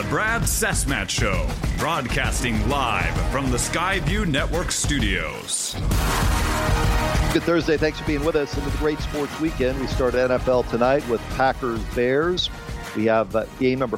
Brad Cessmat Show, broadcasting live from the Skyview Network studios. Good Thursday. Thanks for being with us into the great sports weekend. We start NFL tonight with Packers-Bears. We have game number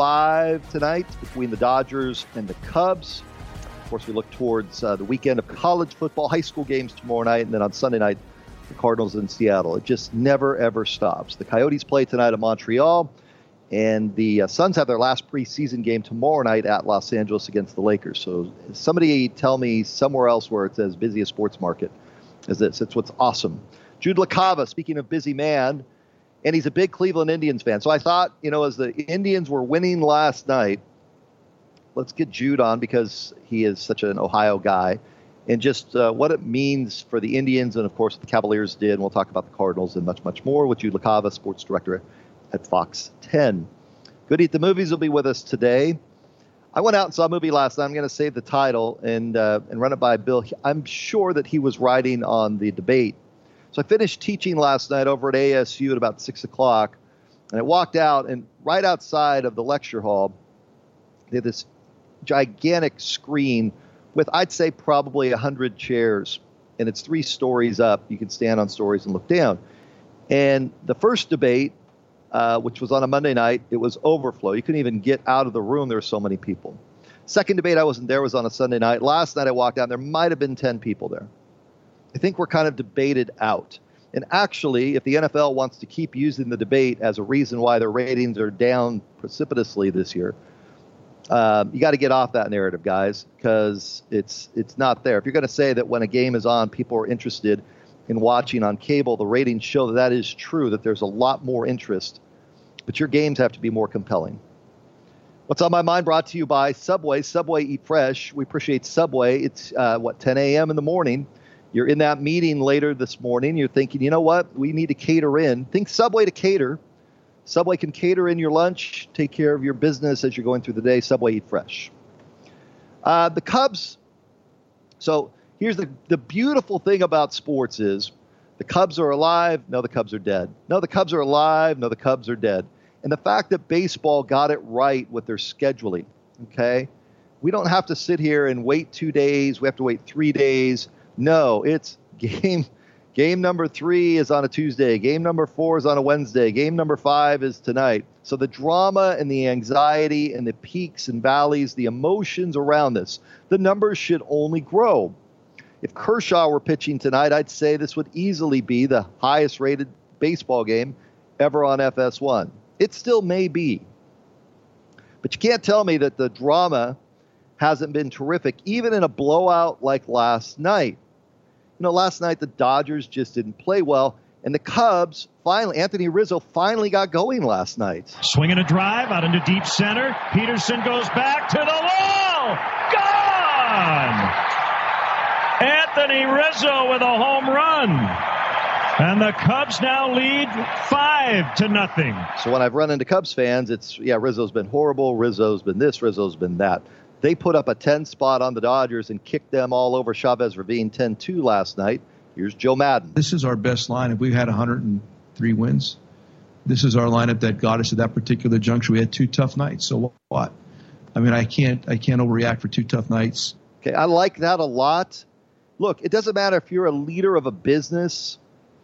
5 tonight between the Dodgers and the Cubs. Of course, we look towards the weekend of college football, high school games tomorrow night, and then on Sunday night, the Cardinals in Seattle. It just never, ever stops. The Coyotes play tonight at Montreal, and the Suns have their last preseason game tomorrow night at Los Angeles against the Lakers. So somebody tell me somewhere else where it's as busy a sports market as this. It's what's awesome. Jude LaCava, speaking of busy man, and he's a big Cleveland Indians fan. So I thought, as the Indians were winning last night, let's get Jude on because he is such an Ohio guy. And just what it means for the Indians and, of course, what the Cavaliers did. And we'll talk about the Cardinals and much, much more with Jude LaCava, sports director at Fox 10. Goody at the Movies will be with us today. I went out and saw a movie last night. I'm going to save the title and run it by Bill. I'm sure that he was writing on the debate. So I finished teaching last night over at ASU at about 6 o'clock. And I walked out, and right outside of the lecture hall, they had this gigantic screen with, I'd say, probably 100 chairs, and it's 3 stories up. You can stand on stories and look down. And the first debate, which was on a Monday night, it was overflow. You couldn't even get out of the room. There were so many people. Second debate, I wasn't there, was on a Sunday night. Last night I walked out, there might have been 10 people there. I think we're kind of debated out. And actually, if the NFL wants to keep using the debate as a reason why their ratings are down precipitously this year, you got to get off that narrative, guys, because it's not there. If you're going to say that when a game is on, people are interested in watching on cable, the ratings show that is true, that there's a lot more interest. But your games have to be more compelling. What's on my mind brought to you by Subway. Subway, eat fresh. We appreciate Subway. It's, 10 a.m. in the morning. You're in that meeting later this morning. You're thinking, you know what? We need to cater in. Think Subway to cater. Subway can cater in your lunch, take care of your business as you're going through the day. Subway, eat fresh. The Cubs. So here's the beautiful thing about sports is the Cubs are alive. No, the Cubs are dead. No, the Cubs are alive. No, the Cubs are dead. And the fact that baseball got it right with their scheduling, okay? We don't have to sit here and wait 2 days. We have to wait 3 days. No, it's game number 3 is on a Tuesday. Game number 4 is on a Wednesday. Game number 5 is tonight. So the drama and the anxiety and the peaks and valleys, the emotions around this, the numbers should only grow. If Kershaw were pitching tonight, I'd say this would easily be the highest rated baseball game ever on FS1. It still may be. But you can't tell me that the drama hasn't been terrific, even in a blowout like last night. Last night the Dodgers just didn't play well, and the Cubs finally, Anthony Rizzo finally got going last night. Swinging a drive out into deep center. Peterson goes back to the wall. Gone! Anthony Rizzo with a home run. And the Cubs now lead 5-0. So when I've run into Cubs fans, it's, Rizzo's been horrible. Rizzo's been this. Rizzo's been that. They put up a 10 spot on the Dodgers and kicked them all over Chavez Ravine 10-2 last night. Here's Joe Madden. This is our best lineup. We've had 103 wins. This is our lineup that got us to that particular juncture. We had 2 tough nights. So what? I mean, I can't overreact for 2 tough nights. Okay, I like that a lot. Look, it doesn't matter if you're a leader of a business,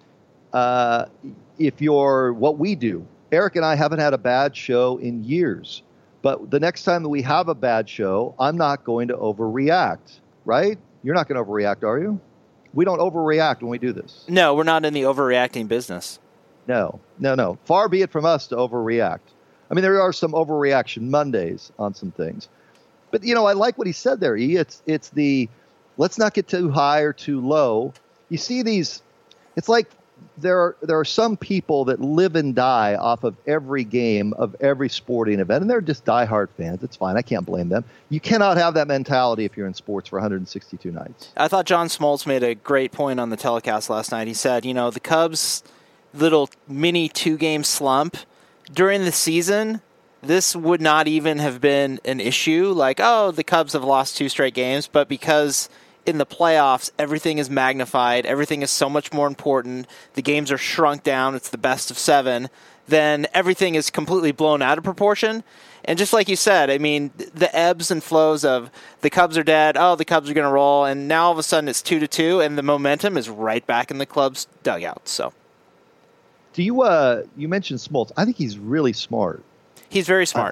if you're what we do. Eric and I haven't had a bad show in years. But the next time that we have a bad show, I'm not going to overreact, right? You're not going to overreact, are you? We don't overreact when we do this. No, we're not in the overreacting business. No. Far be it from us to overreact. I mean, there are some overreaction Mondays on some things. But, I like what he said there, E. It's the let's not get too high or too low. You see these, it's like there are some people that live and die off of every game of every sporting event, and they're just diehard fans. It's fine. I can't blame them. You cannot have that mentality if you're in sports for 162 nights. I thought John Smoltz made a great point on the telecast last night. He said, the Cubs' little mini 2-game slump during the season, this would not even have been an issue. Like, the Cubs have lost 2 straight games, but because in the playoffs, everything is magnified. Everything is so much more important. The games are shrunk down. It's the best of 7. Then everything is completely blown out of proportion. And just like you said, I mean, the ebbs and flows of the Cubs are dead, the Cubs are going to roll, and now all of a sudden it's 2-2, and the momentum is right back in the club's dugout. So, do you mentioned Smoltz? I think he's really smart. He's very smart.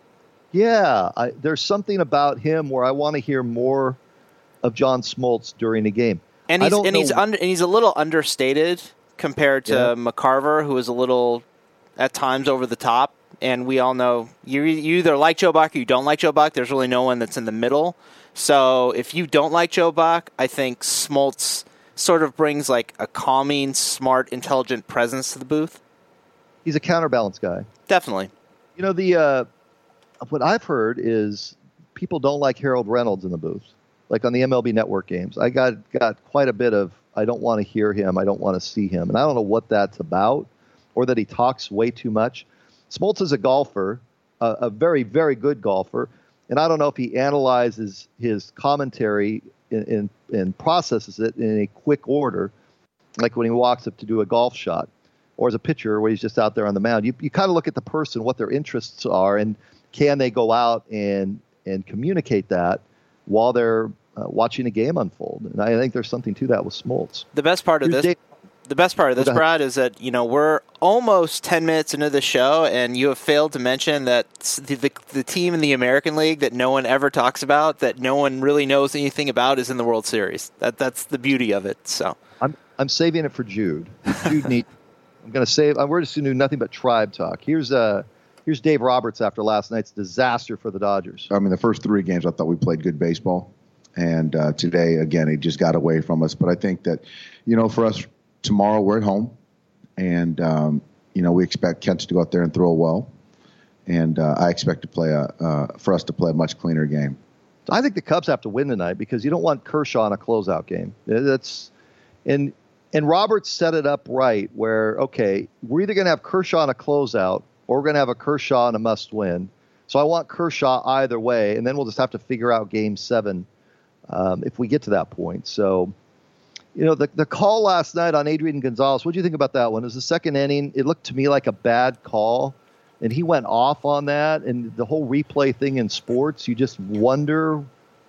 There's something about him where I want to hear more of John Smoltz during the game. And he's a little understated compared to McCarver, who is a little at times over the top. And we all know you either like Joe Buck or you don't like Joe Buck. There's really no one that's in the middle. So if you don't like Joe Buck, I think Smoltz sort of brings like a calming, smart, intelligent presence to the booth. He's a counterbalance guy. Definitely. You know, what I've heard is people don't like Harold Reynolds in the booth. Like on the MLB Network games, I got quite a bit of, I don't want to hear him, I don't want to see him. And I don't know what that's about, or that he talks way too much. Smoltz is a golfer, a very, very good golfer, and I don't know if he analyzes his commentary and processes it in a quick order, like when he walks up to do a golf shot, or as a pitcher where he's just out there on the mound. You kind of look at the person, what their interests are, and can they go out and communicate that while they're watching a game unfold. And I think there's something to that with Smoltz. The best part of this, Brad, is that we're almost 10 minutes into the show, and you have failed to mention that the team in the American League that no one ever talks about, that no one really knows anything about, is in the World Series. That's the beauty of it. So I'm saving it for Jude. I'm going to save. We're just going to do nothing but tribe talk. Here's Dave Roberts after last night's disaster for the Dodgers. I mean, the first three games, I thought we played good baseball. And today, again, it just got away from us. But I think that, for us, tomorrow we're at home. And, we expect Kent to go out there and throw well. And I expect for us to play a much cleaner game. I think the Cubs have to win tonight because you don't want Kershaw in a closeout game. And Roberts set it up right where, okay, we're either going to have Kershaw in a closeout or we're going to have a Kershaw in a must-win. So I want Kershaw either way, and then we'll just have to figure out Game 7 if we get to that point. So, the call last night on Adrian Gonzalez, what do you think about that one? It was the second inning. It looked to me like a bad call, and he went off on that. And the whole replay thing in sports, you just wonder.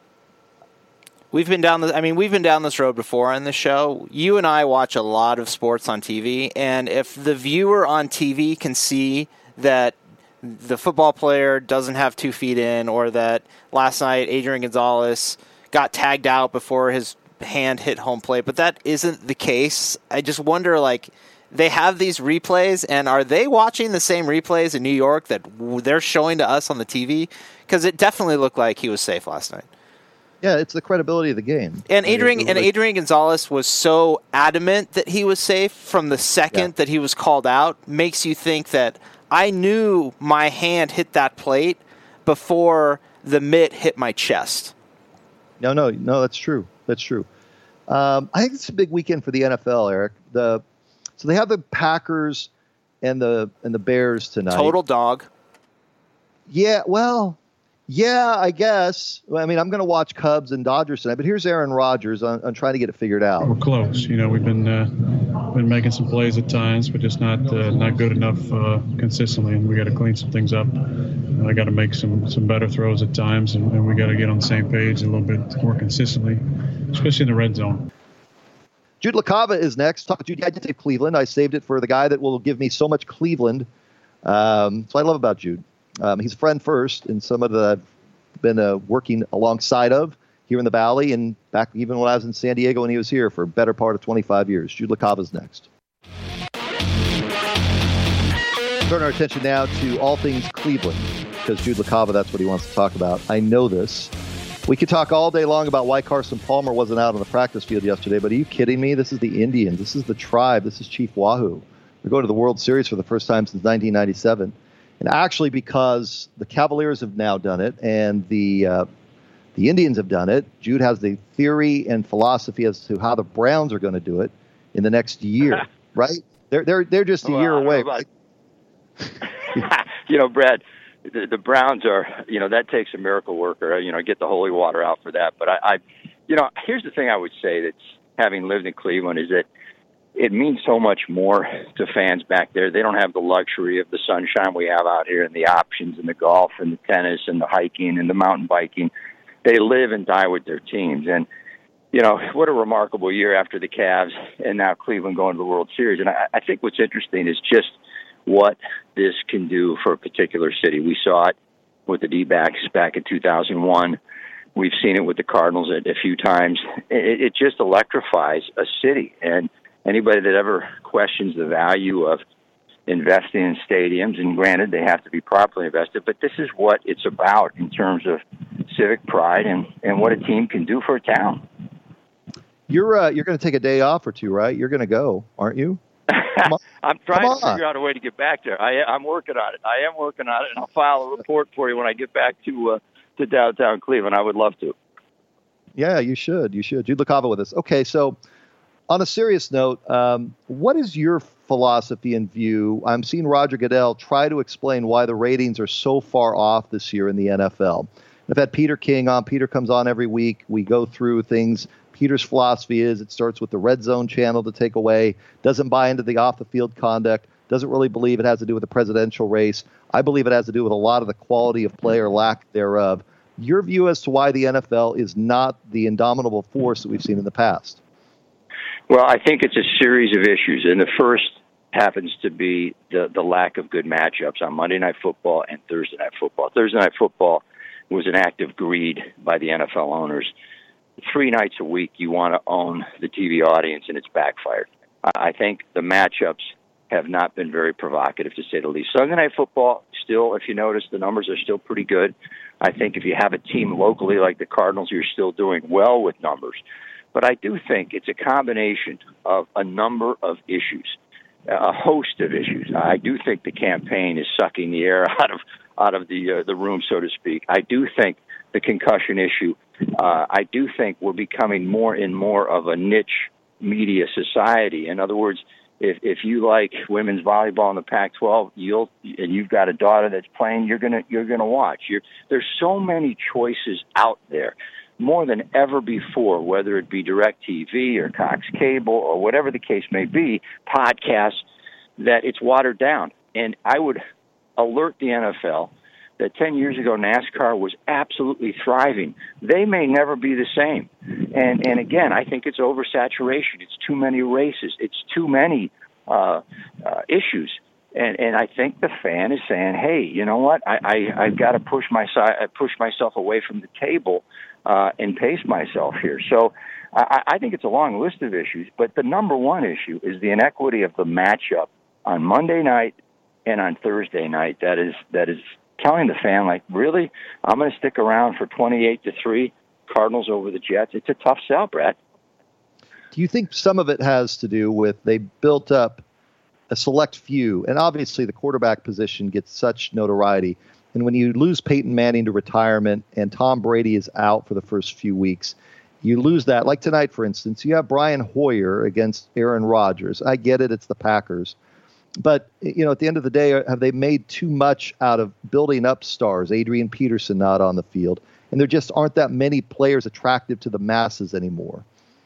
We've been down this road before on the show. You and I watch a lot of sports on TV, and if the viewer on TV can see that the football player doesn't have 2 feet in, or that last night Adrian Gonzalez got tagged out before his hand hit home plate, but that isn't the case. I just wonder, they have these replays, and are they watching the same replays in New York that they're showing to us on the TV? Because it definitely looked like he was safe last night. Yeah, it's the credibility of the game. And Adrian Gonzalez was so adamant that he was safe from the second that he was called out, makes you think that I knew my hand hit that plate before the mitt hit my chest. No, that's true. That's true. I think it's a big weekend for the NFL, Eric. So they have the Packers and the Bears tonight. Total dog. Yeah, well, yeah, I guess. I mean, I'm going to watch Cubs and Dodgers tonight, but here's Aaron Rodgers on trying to get it figured out. We're close. We've been making some plays at times, but just not good enough consistently, and we got to clean some things up. I got to make some better throws at times, and we got to get on the same page a little bit more consistently, especially in the red zone. Jude LaCava is next. Jude, I did say Cleveland. I saved it for the guy that will give me so much Cleveland. So I love about Jude. He's a friend first, and someone that I've been working alongside of here in the Valley, and back even when I was in San Diego when he was here for a better part of 25 years. Jude LaCava's next. Turn our attention now to all things Cleveland, because Jude LaCava, that's what he wants to talk about. I know this. We could talk all day long about why Carson Palmer wasn't out on the practice field yesterday, but are you kidding me? This is the Indians. This is the Tribe. This is Chief Wahoo. They're going to the World Series for the first time since 1997. And actually, because the Cavaliers have now done it and the Indians have done it, Jude has the theory and philosophy as to how the Browns are going to do it in the next year, right? They're just a year away. Right? Brad, the Browns are, that takes a miracle worker, get the holy water out for that. But I here's the thing I would say that's having lived in Cleveland is that it means so much more to fans back there. They don't have the luxury of the sunshine we have out here and the options and the golf and the tennis and the hiking and the mountain biking. They live and die with their teams. And, you know, what a remarkable year after the Cavs and now Cleveland going to the World Series. And I think what's interesting is just what this can do for a particular city. We saw it with the D-backs back in 2001. We've seen it with the Cardinals a few times. It just electrifies a city. And anybody that ever questions the value of investing in stadiums, and granted, they have to be properly invested, but this is what it's about in terms of civic pride and what a team can do for a town. You're going to take a day off or two, right? You're going to go, aren't you? I'm trying to figure out a way to get back there. I'm working on it. I am working on it, and I'll file a report for you when I get back to downtown Cleveland. I would love to. Yeah, you should. Jude LaCava with us. Okay, so on a serious note, what is your philosophy and view? I'm seeing Roger Goodell try to explain why the ratings are so far off this year in the NFL. I've had Peter King on. Peter comes on every week. We go through things. Peter's philosophy is it starts with the red zone channel to take away, doesn't buy into the off-the-field conduct, doesn't really believe it has to do with the presidential race. I believe it has to do with a lot of the quality of play or lack thereof. Your view as to why the NFL is not the indomitable force that we've seen in the past? Well, I think it's a series of issues, and the first happens to be the lack of good matchups on Monday Night Football and Thursday Night Football. Thursday Night Football was an act of greed by the NFL owners. 3 nights a week, you want to own the TV audience, and it's backfired. I think the matchups have not been very provocative, to say the least. Sunday Night Football, still, if you notice, the numbers are still pretty good. I think if you have a team locally like the Cardinals, you're still doing well with numbers. But I do think it's a combination of a number of issues, a host of issues. I do think the campaign is sucking the air out of the room, so to speak. I do think the concussion issue. I do think we're becoming more and more of a niche media society. In other words, if you like women's volleyball in the Pac-12, and you've got a daughter that's playing, you're gonna watch. There's so many choices out there, more than ever before, whether it be DirecTV or Cox Cable or whatever the case may be, podcasts, that it's watered down. And I would alert the NFL that 10 years ago NASCAR was absolutely thriving. They may never be the same. And again, I think it's oversaturation. It's too many races. It's too many issues. And I think the fan is saying, hey, you know what? I've got to push myself away from the table and pace myself here. So I think it's a long list of issues, but the number one issue is the inequity of the matchup on Monday night and on Thursday night. That is telling the fan, like, really, I'm going to stick around for 28-3 Cardinals over the Jets. It's a tough sell, Brett. Do you think some of it has to do with they built up a select few, and obviously the quarterback position gets such notoriety, and when you lose Peyton Manning to retirement and Tom Brady is out for the first few weeks, you lose that. Like tonight, for instance, you have Brian Hoyer against Aaron Rodgers. I get it, it's the Packers. But, you know, at the end of the day, have they made too much out of building up stars? Adrian Peterson not on the field. And there just aren't that many players attractive to the masses anymore.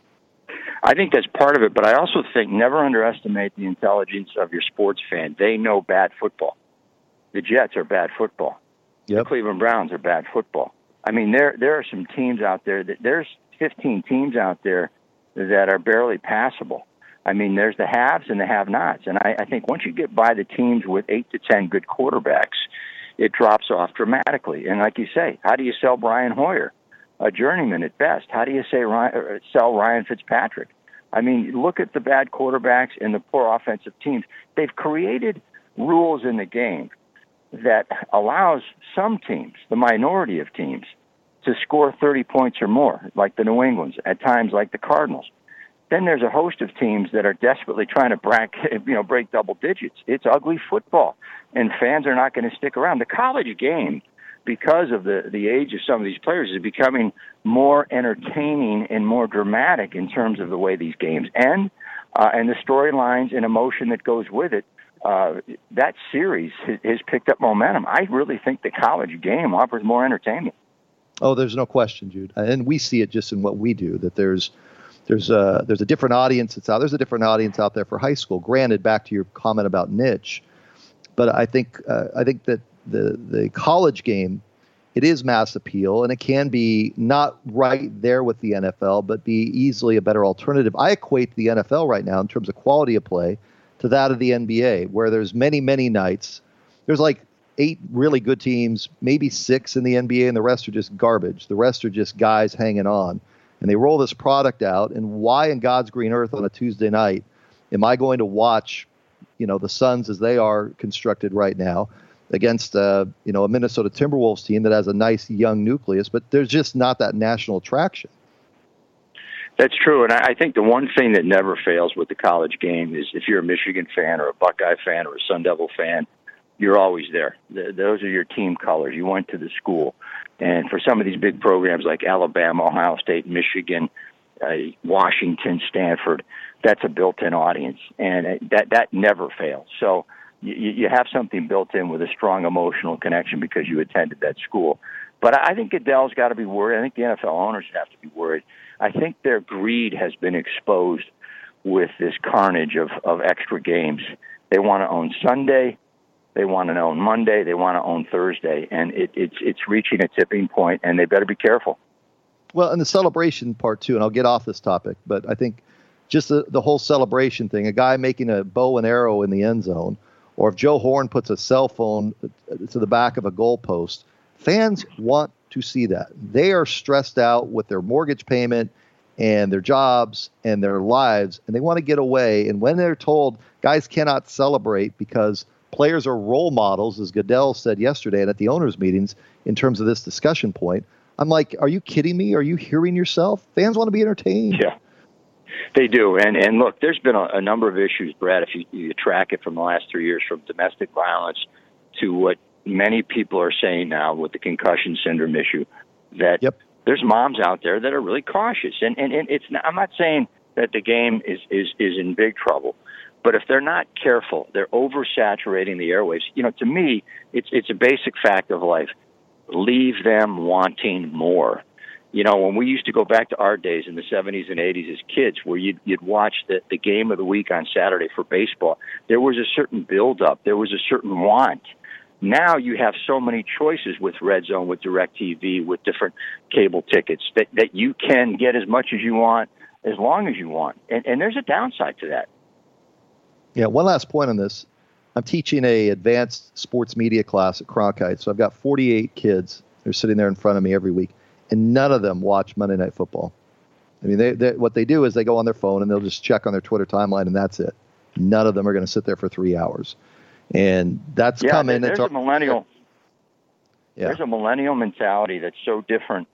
I think that's part of it, but I also think never underestimate the intelligence of your sports fan. They know bad football. The Jets are bad football. Yep. The Cleveland Browns are bad football. I mean, there are some teams out there. There's 15 teams out there that are barely passable. I mean, there's the haves and the have-nots. And I think once you get by the teams with 8 to 10 good quarterbacks, it drops off dramatically. And like you say, how do you sell Brian Hoyer? A journeyman at best. How do you sell Ryan Fitzpatrick? I mean, look at the bad quarterbacks and the poor offensive teams. They've created rules in the game that allows some teams, the minority of teams, to score 30 points or more, like the New Englands, at times like the Cardinals. Then there's a host of teams that are desperately trying to break double digits. It's ugly football, and fans are not going to stick around. The college game, because of the age of some of these players, is becoming more entertaining and more dramatic in terms of the way these games end and the storylines and emotion that goes with it. That series has picked up momentum. I really think the college game offers more entertainment. Oh, there's no question, Jude. And we see it just in what we do, that there's there's a different audience that's out. There's a different audience out there for high school. Granted, back to your comment about niche, but I think that the college game, it is mass appeal, and it can be not right there with the NFL, but be easily a better alternative. I equate the NFL right now in terms of quality of play to that of the NBA, where there's many, many nights. There's like 8 really good teams, maybe 6 in the NBA, and the rest are just garbage. The rest are just guys hanging on. And they roll this product out, and why in God's green earth on a Tuesday night am I going to watch, the Suns as they are constructed right now against, a Minnesota Timberwolves team that has a nice young nucleus, but there's just not that national attraction. That's true, and I think the one thing that never fails with the college game is if you're a Michigan fan or a Buckeye fan or a Sun Devil fan, you're always there. Those are your team colors. You went to the school. And for some of these big programs like Alabama, Ohio State, Michigan, Washington, Stanford, that's a built-in audience, and that never fails. So you have something built in with a strong emotional connection because you attended that school. But I think Goodell's got to be worried. I think the NFL owners have to be worried. I think their greed has been exposed with this carnage of extra games. They want to own Sunday. They want to own Monday. They want to own Thursday. And it's reaching a tipping point, and they better be careful. Well, and the celebration part, too, and I'll get off this topic, but I think just the whole celebration thing, a guy making a bow and arrow in the end zone, or if Joe Horn puts a cell phone to the back of a goalpost, fans want to see that. They are stressed out with their mortgage payment and their jobs and their lives, and they want to get away. And when they're told guys cannot celebrate because players are role models, as Goodell said yesterday and at the owners' meetings in terms of this discussion point, I'm like, are you kidding me? Are you hearing yourself? Fans want to be entertained. Yeah, they do. And look, there's been a number of issues, Brad, if you track it from the last 3 years, from domestic violence to what many people are saying now with the concussion syndrome issue, that there's moms out there that are really cautious. And it's not, I'm not saying that the game is in big trouble, but if they're not careful, they're oversaturating the airwaves. To me, it's a basic fact of life. Leave them wanting more. When we used to go back to our days in the 70s and 80s as kids, where you'd watch the game of the week on Saturday for baseball, there was a certain build-up. There was a certain want. Now you have so many choices with Red Zone, with DirecTV, with different cable tickets that you can get as much as you want, as long as you want. And there's a downside to that. Yeah, one last point on this. I'm teaching a advanced sports media class at Cronkite, so I've got 48 kids. They're sitting there in front of me every week, and none of them watch Monday Night Football. I mean, what they do is they go on their phone and they'll just check on their Twitter timeline, and that's it. None of them are going to sit there for 3 hours. And that's coming. There's a millennial. Yeah. There's a millennial mentality that's so different,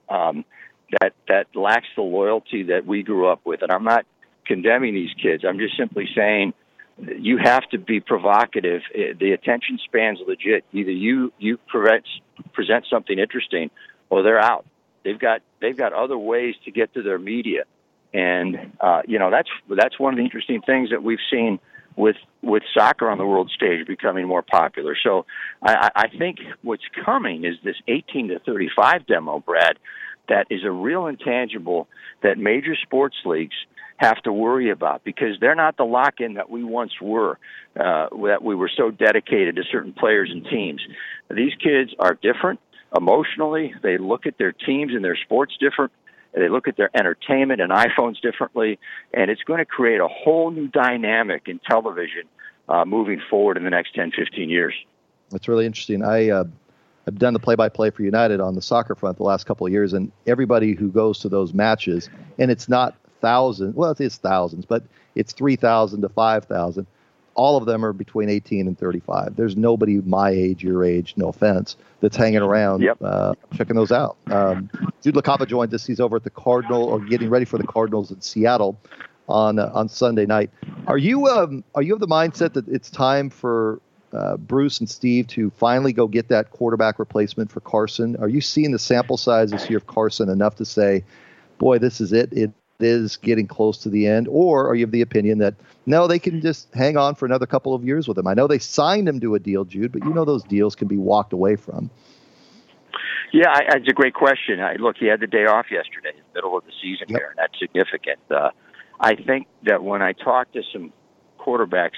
that lacks the loyalty that we grew up with. And I'm not condemning these kids. I'm just simply saying you have to be provocative. The attention span's legit. Either you present something interesting, or they're out. They've got other ways to get to their media, and that's one of the interesting things that we've seen with soccer on the world stage becoming more popular. So I think what's coming is this 18 to 35 demo, Brad, that is a real intangible that major sports leagues have to worry about, because they're not the lock-in that we once were, that we were so dedicated to certain players and teams. These kids are different emotionally. They look at their teams and their sports different. They look at their entertainment and iPhones differently, and it's going to create a whole new dynamic in television moving forward in the next 10, 15 years. That's really interesting. I've done the play-by-play for United on the soccer front the last couple of years, and everybody who goes to those matches, and it's not thousands, well, it's thousands, but it's 3,000 to 5,000. All of them are between 18 and 35. There's nobody my age, your age, no offense, that's hanging around checking those out. Jude LaCava joined us. He's over at the Cardinal, or getting ready for the Cardinals in Seattle on Sunday night. Are you of the mindset that it's time for Bruce and Steve to finally go get that quarterback replacement for Carson? Are you seeing the sample size this year of Carson enough to say, boy, this is it? It is getting close to the end? Or are you of the opinion that, no, they can just hang on for another couple of years with him? I know they signed him to a deal, Jude, but those deals can be walked away from. Yeah, it's a great question. Look, he had the day off yesterday, in the middle of the season here, and that's significant. I think that when I talk to some quarterback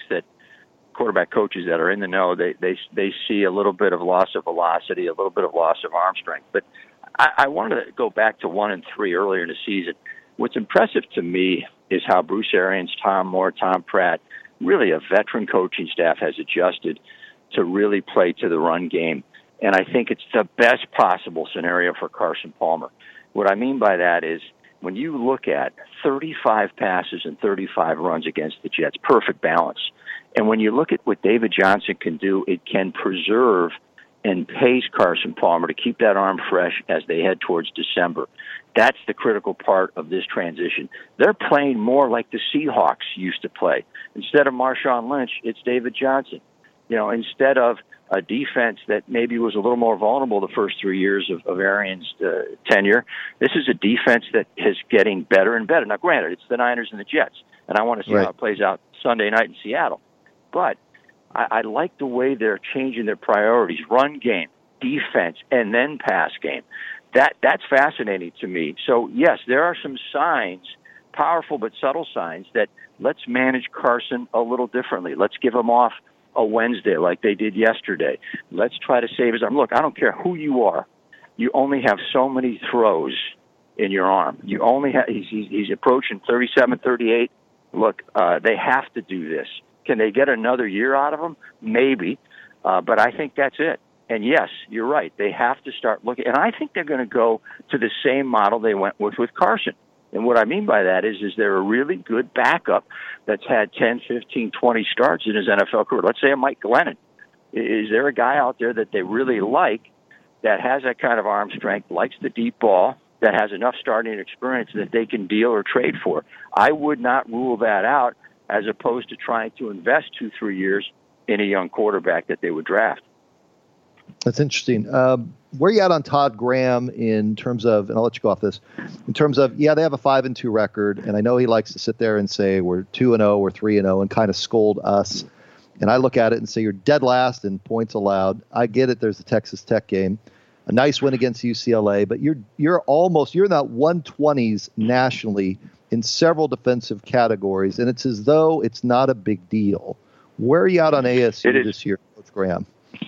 coaches that are in the know, they see a little bit of loss of velocity, a little bit of loss of arm strength. But I wanted to go back to 1 and 3 earlier in the season. What's impressive to me is how Bruce Arians, Tom Moore, Tom Pratt, really a veteran coaching staff has adjusted to really play to the run game. And I think it's the best possible scenario for Carson Palmer. What I mean by that is when you look at 35 passes and 35 runs against the Jets, perfect balance. And when you look at what David Johnson can do, it can preserve and pace Carson Palmer to keep that arm fresh as they head towards December. That's the critical part of this transition. They're playing more like the Seahawks used to play. Instead of Marshawn Lynch, it's David Johnson. Instead of a defense that maybe was a little more vulnerable the first 3 years of Arians' tenure, this is a defense that is getting better and better. Now, granted, it's the Niners and the Jets, and I want to see how it plays out Sunday night in Seattle. But I like the way they're changing their priorities, run game, defense, and then pass game. That's fascinating to me. So, yes, there are some signs, powerful but subtle signs, that let's manage Carson a little differently. Let's give him off a Wednesday like they did yesterday. Let's try to save his arm. Look, I don't care who you are. You only have so many throws in your arm. You only have, he's approaching 37, 38. Look, they have to do this. Can they get another year out of him? Maybe. But I think that's it. And yes, you're right. They have to start looking. And I think they're going to go to the same model they went with Carson. And what I mean by that is they're a really good backup that's had 10, 15, 20 starts in his NFL career. Let's say a Mike Glennon. Is there a guy out there that they really like that has that kind of arm strength, likes the deep ball, that has enough starting experience that they can deal or trade for? I would not rule that out as opposed to trying to invest 2-3 years in a young quarterback that they would draft. That's interesting. Where are you at on Todd Graham in terms of, and I'll let you go off this, in terms of, they have a 5-2 record, and I know he likes to sit there and say we're 2-0, we're 3-0, and kind of scold us. And I look at it and say you're dead last in points allowed. I get it. There's the Texas Tech game, a nice win against UCLA, but you're in that 120s nationally in several defensive categories, and it's as though it's not a big deal. Where are you out on ASU this year, Coach Graham?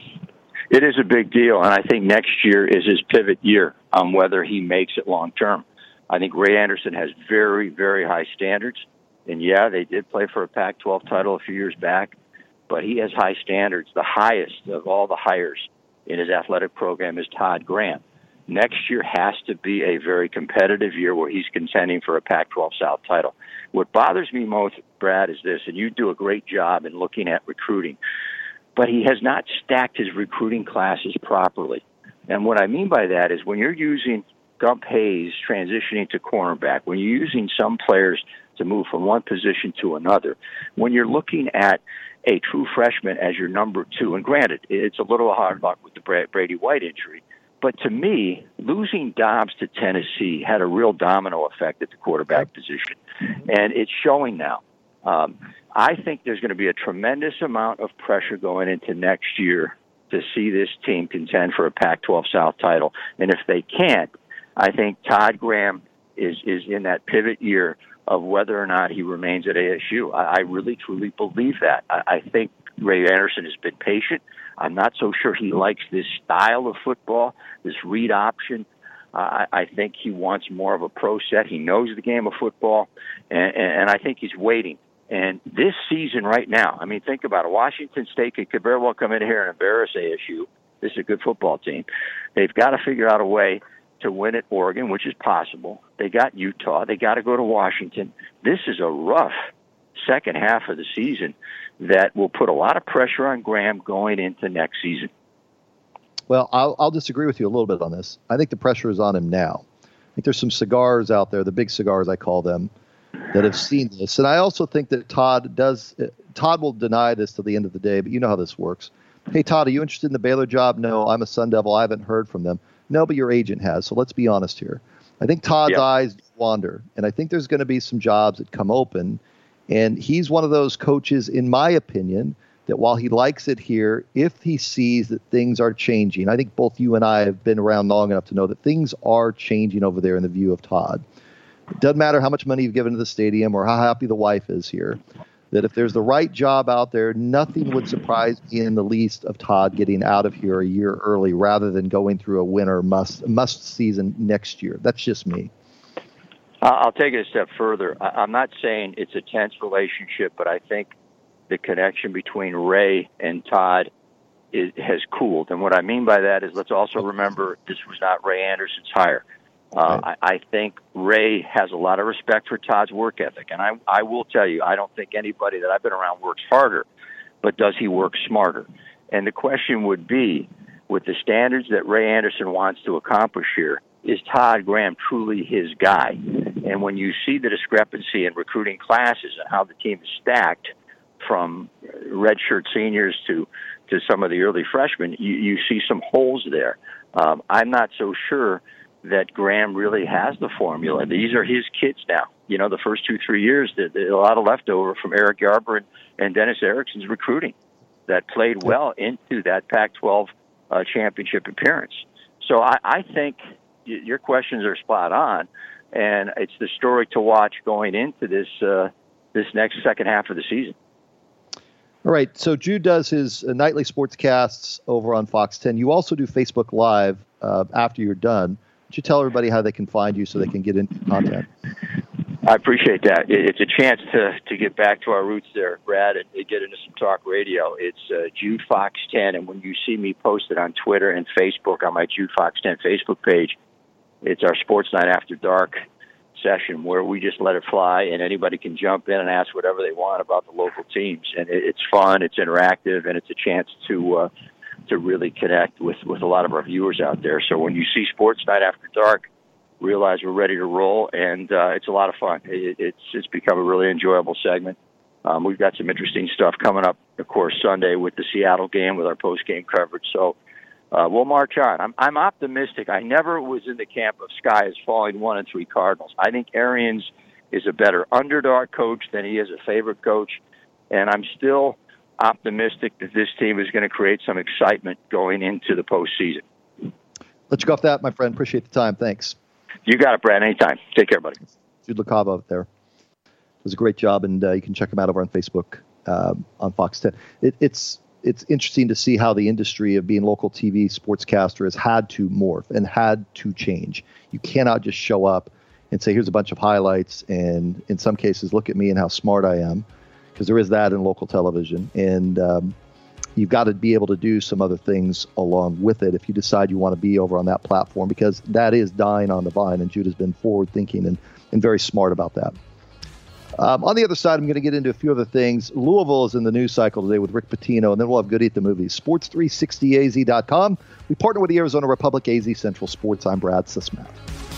It is a big deal, and I think next year is his pivot year on whether he makes it long term. I think Ray Anderson has very, very high standards, and they did play for a Pac-12 title a few years back, but he has high standards. The highest of all the hires in his athletic program is Todd Graham. Next year has to be a very competitive year where he's contending for a Pac-12 South title. What bothers me most, Brad, is this, and you do a great job in looking at recruiting, but he has not stacked his recruiting classes properly. And what I mean by that is when you're using Gump Hayes transitioning to cornerback, when you're using some players to move from one position to another, when you're looking at a true freshman as your number 2, and granted, it's a little hard luck with the Brady White injury, but to me, losing Dobbs to Tennessee had a real domino effect at the quarterback position, and it's showing now. I think there's going to be a tremendous amount of pressure going into next year to see this team contend for a Pac-12 South title. And if they can't, I think Todd Graham is in that pivot year of whether or not he remains at ASU. I really, truly believe that. I think Ray Anderson has been patient. I'm not so sure he likes this style of football, this read option. I think he wants more of a pro set. He knows the game of football, and I think he's waiting. And this season right now, I mean, think about it. Washington State could very well come in here and embarrass ASU. This is a good football team. They've got to figure out a way to win at Oregon, which is possible. They got Utah. They got to go to Washington. This is a rough second half of the season that will put a lot of pressure on Graham going into next season. Well, I'll disagree with you a little bit on this. I think the pressure is on him now. I think there's some cigars out there, the big cigars I call them, that have seen this. And I also think that Todd will deny this to the end of the day, but you know how this works. Hey, Todd, are you interested in the Baylor job? No, I'm a Sun Devil. I haven't heard from them. No, but your agent has. So let's be honest here. I think Todd's eyes wander, and I think there's going to be some jobs that come open. And he's one of those coaches, in my opinion, that while he likes it here, if he sees that things are changing, I think both you and I have been around long enough to know that things are changing over there in the view of Todd. It doesn't matter how much money you've given to the stadium or how happy the wife is here, that if there's the right job out there, nothing would surprise me in the least of Todd getting out of here a year early rather than going through a winter must season next year. That's just me. I'll take it a step further. I'm not saying it's a tense relationship, but I think the connection between Ray and Todd has cooled. And what I mean by that is, let's also remember this was not Ray Anderson's hire. I think Ray has a lot of respect for Todd's work ethic. And I will tell you, I don't think anybody that I've been around works harder, but does he work smarter? And the question would be, with the standards that Ray Anderson wants to accomplish here, is Todd Graham truly his guy? And when you see the discrepancy in recruiting classes and how the team is stacked, from redshirt seniors to some of the early freshmen, you see some holes there. I'm not so sure that Graham really has the formula. These are his kids now. You know, the first 2-3 years, there's a lot of leftover from Eric Yarber and Dennis Erickson's recruiting that played well into that Pac-12 championship appearance. So I think your questions are spot on, and it's the story to watch going into this next second half of the season. All right, so Jude does his nightly sportscasts over on Fox 10. You also do Facebook Live after you're done. Would you tell everybody how they can find you so they can get into content? I appreciate that. It's a chance to get back to our roots there, Brad, and get into some talk radio. It's Jude Fox 10, and when you see me posted on Twitter and Facebook on my Jude Fox 10 Facebook page, it's our Sports Night After Dark session where we just let it fly, and anybody can jump in and ask whatever they want about the local teams. And it's fun, it's interactive, and it's a chance to really connect with a lot of our viewers out there. So when you see Sports Night After Dark, realize we're ready to roll, and it's a lot of fun. It's become a really enjoyable segment. We've got some interesting stuff coming up, of course, Sunday with the Seattle game with our post-game coverage. So we'll march on. I'm optimistic. I never was in the camp of Sky is falling 1-3 Cardinals. I think Arians is a better underdog coach than he is a favorite coach, and I'm still optimistic that this team is going to create some excitement going into the postseason. Let's go off that, my friend. Appreciate the time. Thanks. You got it, Brad. Anytime. Take care, buddy. Jude LaCava out there. Does a great job, and you can check him out over on Facebook on Fox 10. It's interesting to see how the industry of being local TV sportscaster has had to morph and had to change. You cannot just show up and say, here's a bunch of highlights, and in some cases, look at me and how smart I am, because there is that in local television. And you've got to be able to do some other things along with it if you decide you want to be over on that platform, because that is dying on the vine, and Jude has been forward-thinking and very smart about that. On the other side, I'm going to get into a few other things. Louisville is in the news cycle today with Rick Pitino, and then we'll have Goody at the Movies. Sports360az.com. We partner with the Arizona Republic AZ Central Sports. I'm Brad Sismath.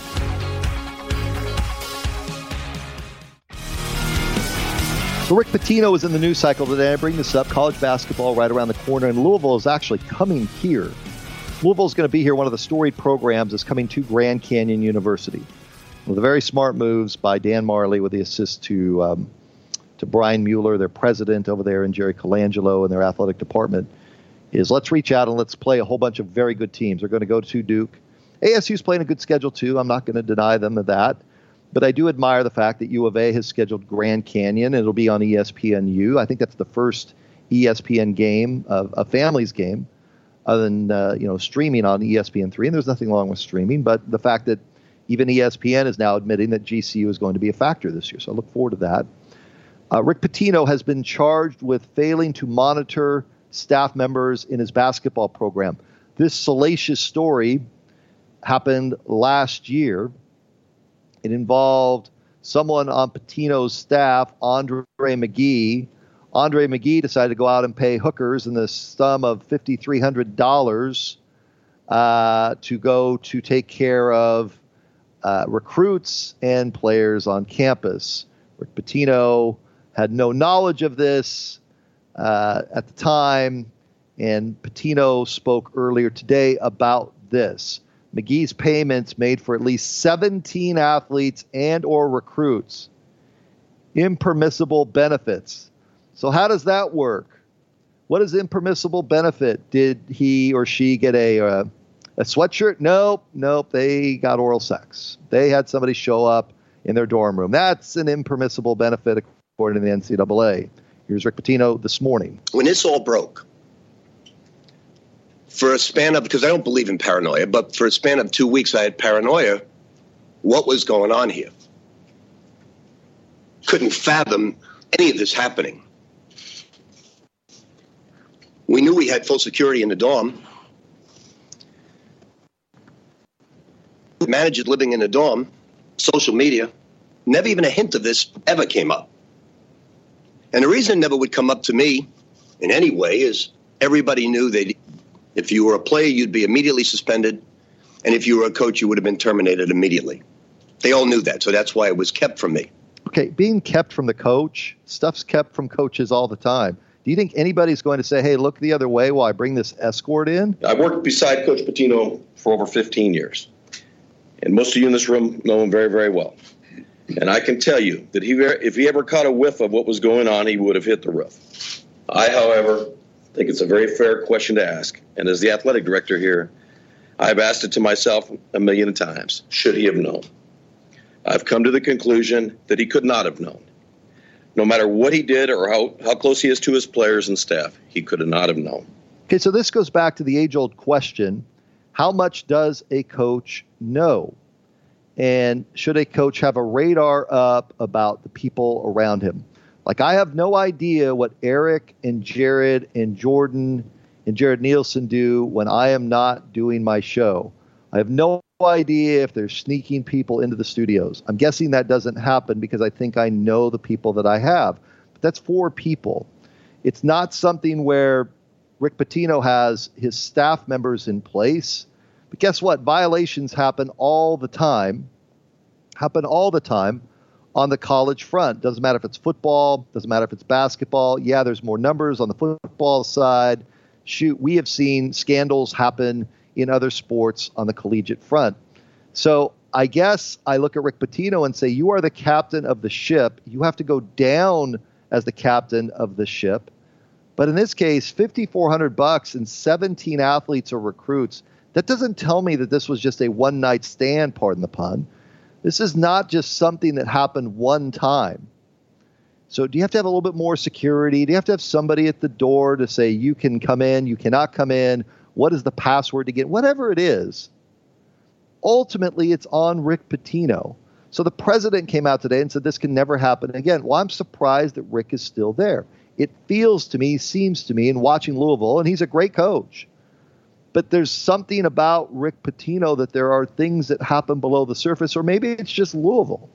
So Rick Pitino is in the news cycle today. I bring this up. College basketball right around the corner, and Louisville is actually coming here. Louisville is going to be here. One of the storied programs is coming to Grand Canyon University. One of the very smart moves by Dan Marley with the assist to Brian Mueller, their president over there, and Jerry Colangelo and their athletic department, is let's reach out and let's play a whole bunch of very good teams. They're going to go to Duke. ASU's playing a good schedule too. I'm not going to deny them of that. But I do admire the fact that U of A has scheduled Grand Canyon, and it'll be on ESPNU. I think that's the first ESPN game, a family's game, other than streaming on ESPN3. And there's nothing wrong with streaming, but the fact that even ESPN is now admitting that GCU is going to be a factor this year. So I look forward to that. Rick Pitino has been charged with failing to monitor staff members in his basketball program. This salacious story happened last year. It involved someone on Pitino's staff, Andre McGee. Andre McGee decided to go out and pay hookers in the sum of $5,300 to go to take care of recruits and players on campus. Rick Pitino had no knowledge of this at the time, and Pitino spoke earlier today about this. McGee's payments made for at least 17 athletes and or recruits impermissible benefits. So how does that work? What is impermissible benefit? Did he or she get a sweatshirt? Nope. They got oral sex. They had somebody show up in their dorm room. That's an impermissible benefit according to the NCAA. Here's Rick Pitino this morning. When this all broke, for a span of, because I don't believe in paranoia, but for a span of 2 weeks, I had paranoia. What was going on here? Couldn't fathom any of this happening. We knew we had full security in the dorm. Managers living in the dorm, social media, never even a hint of this ever came up. And the reason it never would come up to me in any way is everybody knew that if you were a player, you'd be immediately suspended. And if you were a coach, you would have been terminated immediately. They all knew that. So that's why it was kept from me. Okay, being kept from the coach, stuff's kept from coaches all the time. Do you think anybody's going to say, hey, look the other way while I bring this escort in? I worked beside Coach Pitino for over 15 years. And most of you in this room know him very, very well. And I can tell you that if he ever caught a whiff of what was going on, he would have hit the roof. I, however, think it's a very fair question to ask. And as the athletic director here, I've asked it to myself a million times. Should he have known? I've come to the conclusion that he could not have known. No matter what he did or how close he is to his players and staff, he could not have known. Okay, so this goes back to the age-old question, how much does a coach know? And should a coach have a radar up about the people around him? Like, I have no idea what Eric and Jared and Jordan and Jared Nielsen do when I am not doing my show. I have no idea if they're sneaking people into the studios. I'm guessing that doesn't happen because I think I know the people that I have. But that's 4 people. It's not something where Rick Pitino has his staff members in place. But guess what? Violations happen all the time on the college front. Doesn't matter if it's football, doesn't matter if it's basketball. Yeah, there's more numbers on the football side. Shoot, we have seen scandals happen in other sports on the collegiate front. So I guess I look at Rick Pitino and say, you are the captain of the ship. You have to go down as the captain of the ship. But in this case, $5,400 and 17 athletes or recruits, that doesn't tell me that this was just a one-night stand, pardon the pun. This is not just something that happened one time. So do you have to have a little bit more security? Do you have to have somebody at the door to say you can come in, you cannot come in? What is the password to get? Whatever it is, ultimately it's on Rick Pitino. So the president came out today and said this can never happen again. Well, I'm surprised that Rick is still there. It feels to me, seems to me, in watching Louisville, and he's a great coach, but there's something about Rick Pitino that there are things that happen below the surface, or maybe it's just Louisville.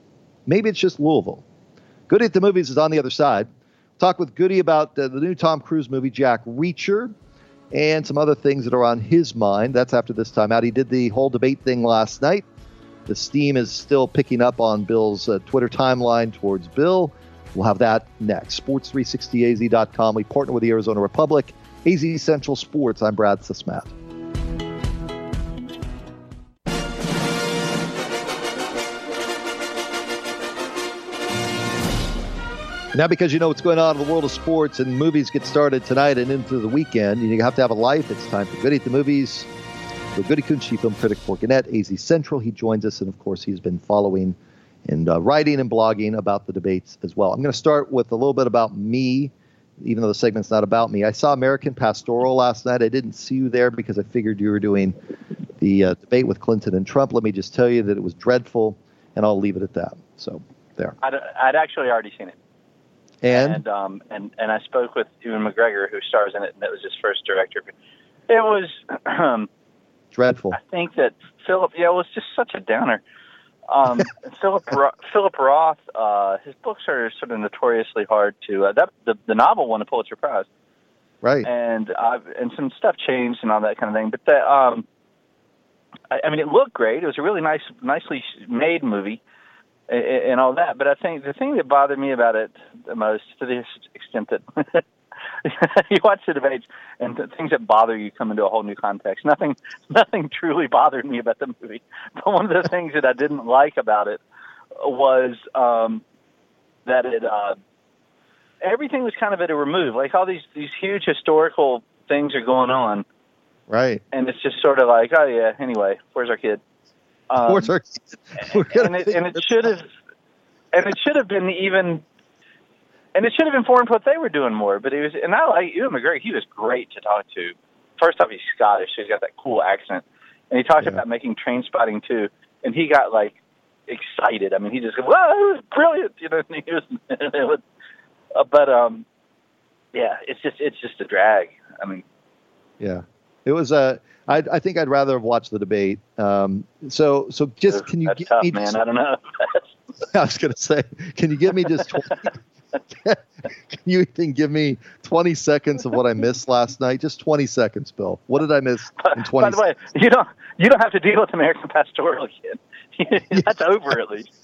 Goody at the Movies is on the other side. Talk with Goody about the new Tom Cruise movie, Jack Reacher, and some other things that are on his mind. That's after this time out. He did the whole debate thing last night. The steam is still picking up on Bill's Twitter timeline towards Bill. We'll have that next. Sports360az.com. We partner with the Arizona Republic. AZ Central Sports. I'm Brad Sismat. Now, because you know what's going on in the world of sports and movies get started tonight and into the weekend, you have to have a life. It's time for Goody at the Movies. So Goody Kuntz, chief film critic for Gannett, AZ Central. He joins us, and of course, he's been following and writing and blogging about the debates as well. I'm going to start with a little bit about me, even though the segment's not about me. I saw American Pastoral last night. I didn't see you there because I figured you were doing the debate with Clinton and Trump. Let me just tell you that it was dreadful, and I'll leave it at that. So there. I'd actually already seen it. And I spoke with Ewan McGregor, who stars in it, and that was his first director. It was dreadful. I think that Philip, it was just such a downer. Philip Roth, his books are sort of notoriously hard to. The novel won a Pulitzer Prize, right? And some stuff changed and all that kind of thing. But I mean, it looked great. It was a really nicely made movie. And all that, but I think the thing that bothered me about it the most, to the extent that you watch the debates and the things that bother you come into a whole new context. Nothing truly bothered me about the movie. But one of the things that I didn't like about it was that everything was kind of at a remove. Like all these huge historical things are going on. Right. And it's just sort of like, oh yeah, anyway, where's our kid? Where's our kid? And it should have been even, and it should have informed what they were doing more. But it was, and I like Ewan McGregor. He was great to talk to. First off, he's Scottish, so he's got that cool accent, and he talked about making Trainspotting too, and he got like excited. I mean, he just goes, "Wow, it was brilliant!" You know, and he was, it was, but yeah, it's just a drag. I mean, yeah, it was I think I'd rather have watched the debate. So just can you that's give tough, me? man, Just, I don't know. I was going to say, can you give me just? 20, can you even give me 20 seconds of what I missed last night? Just 20 seconds, Bill. What did I miss in 20? By the way, you don't have to deal with American Pastoral again. That's over at least.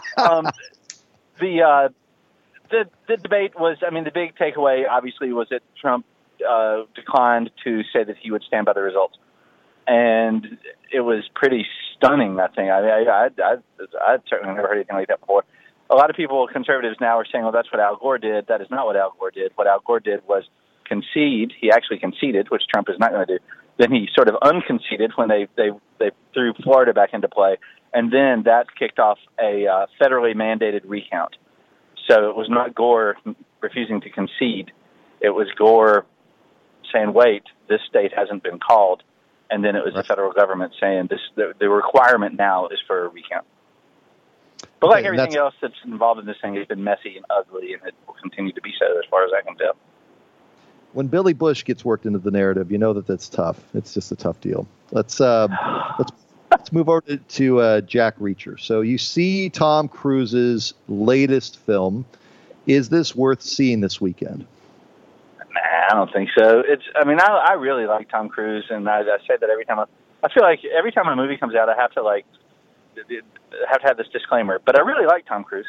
The debate was, I mean, the big takeaway obviously was that Trump declined to say that he would stand by the results, and it was pretty stunning. That thing. I'd certainly never heard anything like that before. A lot of people, conservatives now, are saying, "Well, that's what Al Gore did." That is not what Al Gore did. What Al Gore did was concede. He actually conceded, which Trump is not going to do. Then he sort of unconceded when they threw Florida back into play, and then that kicked off a federally mandated recount. So it was not Gore refusing to concede. It was Gore saying, wait, this state hasn't been called. And then it was the federal government saying the requirement now is for a recount. But like everything else that's involved in this thing, it's been messy and ugly, and it will continue to be so as far as I can tell. When Billy Bush gets worked into the narrative, you know that's tough. It's just a tough deal. Let's move over to Jack Reacher. So you see Tom Cruise's latest film. Is this worth seeing this weekend? Nah, I don't think so. I really like Tom Cruise, and I say that every time. I feel like every time a movie comes out, I have to have this disclaimer. But I really like Tom Cruise.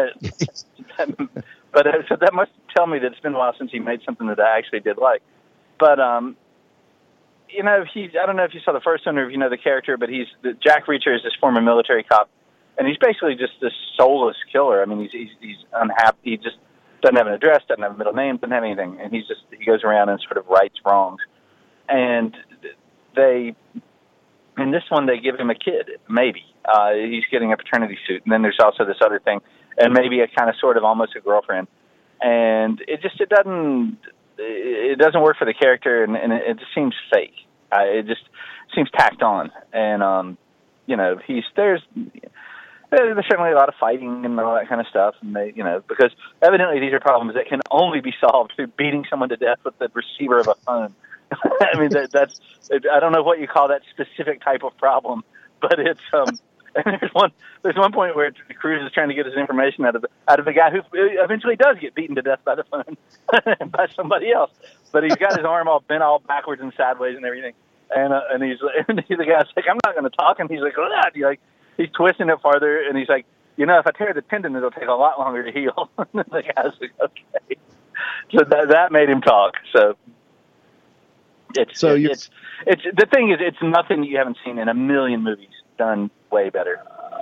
So that must tell me that it's been a while since he made something that I actually did like. But I don't know if you saw the first one or if you know the character, but Jack Reacher is this former military cop, and he's basically just this soulless killer. I mean, he's unhappy. He just doesn't have an address, doesn't have a middle name, doesn't have anything, and he goes around and sort of rights wrongs. And in this one, they give him a kid, maybe. He's getting a paternity suit, and then there's also this other thing, and maybe a kind of sort of almost a girlfriend. And it doesn't work for the character, and it just seems fake. It just seems tacked on, and there's certainly a lot of fighting and all that kind of stuff, and because evidently these are problems that can only be solved through beating someone to death with the receiver of a phone. I mean, that's I don't know what you call that specific type of problem, but it's and there's one point where Cruise is trying to get his information out of the guy who eventually does get beaten to death by the phone by somebody else, but he's got his arm all bent all backwards and sideways and everything, and the guy's like, I'm not going to talk, and he's like, he's twisting it farther, and he's like, if I tear the tendon, it'll take a lot longer to heal. The guy's like, okay, so that made him talk. So it's the thing is, it's nothing you haven't seen in a million movies done way better.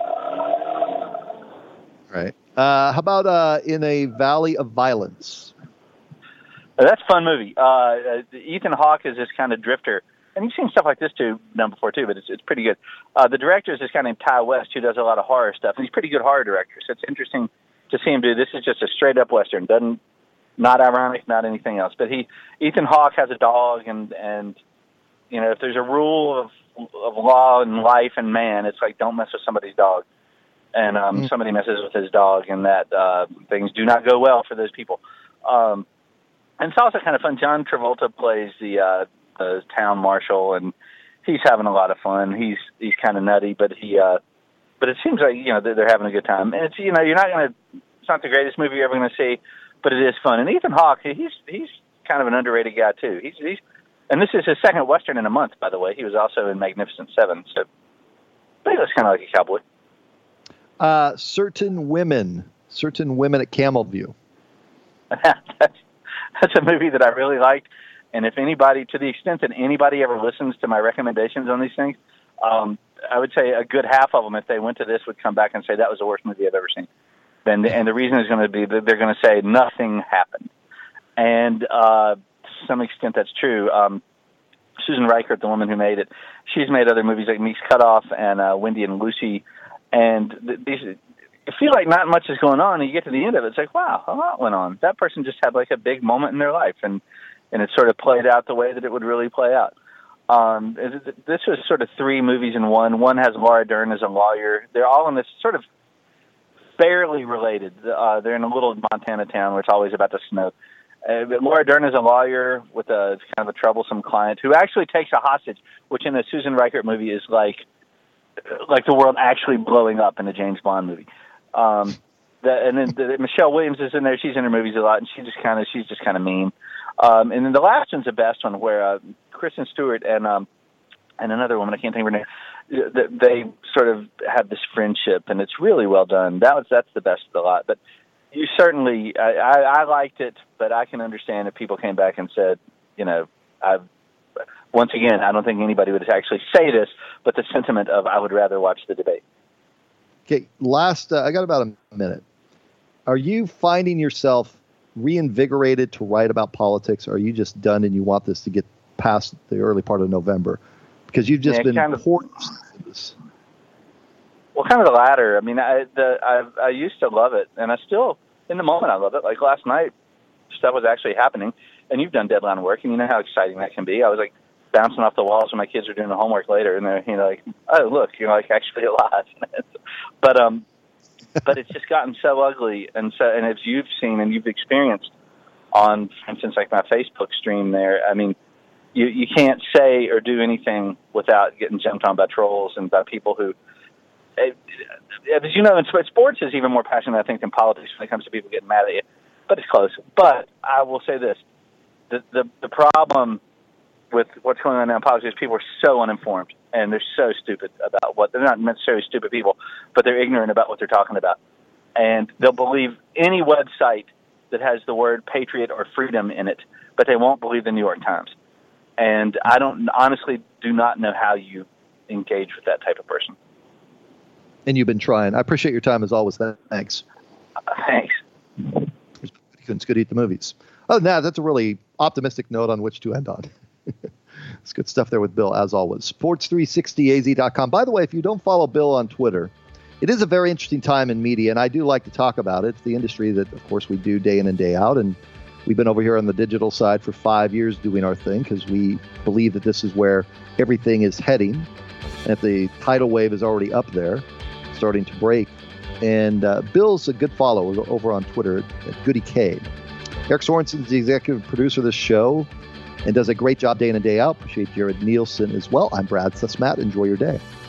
Right. How about In a Valley of Violence? That's a fun movie. Ethan Hawke is this kind of drifter, and you've seen stuff like this done before too, but it's pretty good. The director is this guy named Ty West, who does a lot of horror stuff, and he's a pretty good horror director. So it's interesting to see him do this. Is just a straight up Western, not ironic, not anything else. But Ethan Hawke has a dog, and if there's a rule of law and life and man, it's like don't mess with somebody's dog. And somebody messes with his dog, and that things do not go well for those people. And it's also kind of fun. John Travolta plays the town marshal, and he's having a lot of fun. He's kind of nutty, but it seems like they're having a good time. And it's it's not the greatest movie you're ever going to see, but it is fun. And Ethan Hawke, he's kind of an underrated guy too. And this is his second Western in a month, by the way. He was also in Magnificent Seven, so but he looks kind of like a cowboy. Certain Women at Camel View. That's a movie that I really liked, and if anybody, to the extent that anybody ever listens to my recommendations on these things, I would say a good half of them, if they went to this, would come back and say that was the worst movie I've ever seen. And the reason is going to be that they're going to say nothing happened. And to some extent, that's true. Susan Reichert, the woman who made it, she's made other movies like Meek's Cutoff and Wendy and Lucy. And these, you feel like not much is going on, and you get to the end of it, it's like, wow, a lot went on. That person just had like a big moment in their life, and it sort of played out the way that it would really play out. This was sort of three movies in one. One has Laura Dern as a lawyer. They're all in this sort of fairly related. They're in a little Montana town where it's always about to snow. But Laura Dern is a lawyer with a kind of a troublesome client who actually takes a hostage, which in a Susan Reichert movie is like the world actually blowing up in a James Bond movie. And then Michelle Williams is in there. She's in her movies a lot, and she's just kind of mean. And then the last one's the best one, where Kristen Stewart and another woman, I can't think of her name, they sort of have this friendship, and it's really well done. That's the best of the lot. But you certainly, I liked it, but I can understand if people came back and said, once again, I don't think anybody would actually say this, but the sentiment of I would rather watch the debate. Okay, I got about a minute. Are you finding yourself reinvigorated to write about politics, or are you just done and you want this to get past the early part of November? Because you've just been poured into this. Well, kind of the latter. I mean, I used to love it, and I still, in the moment, I love it. Like last night, stuff was actually happening, and you've done deadline work, and you know how exciting that can be. I was like bouncing off the walls when my kids are doing the homework later, and they're like, oh, look, you're like actually alive. But it's just gotten so ugly, and as you've seen and you've experienced on, for instance, like my Facebook stream there, I mean, you can't say or do anything without getting jumped on by trolls and by people who, as you know, in sports is even more passionate, I think, than politics when it comes to people getting mad at you. But it's close. But I will say this: the problem with what's going on now in politics is people are so uninformed, and they're so stupid about what they're not necessarily stupid people, but they're ignorant about what they're talking about, and they'll believe any website that has the word patriot or freedom in it, but they won't believe the New York Times. And I honestly do not know how you engage with that type of person. And you've been trying. I appreciate your time as always. Thanks. Thanks. It's good to eat the movies. Oh, no, that's a really optimistic note on which to end on. It's good stuff there with Bill, as always. Sports360az.com. By the way, if you don't follow Bill on Twitter, it is a very interesting time in media, and I do like to talk about it. It's the industry that, of course, we do day in and day out, and we've been over here on the digital side for 5 years doing our thing because we believe that this is where everything is heading, and that the tidal wave is already up there, starting to break. And Bill's a good follow over on Twitter at Goody K. Eric Sorensen's the executive producer of this show and does a great job day in and day out. Appreciate Jared Nielsen as well. I'm Brad Sussmat. Enjoy your day.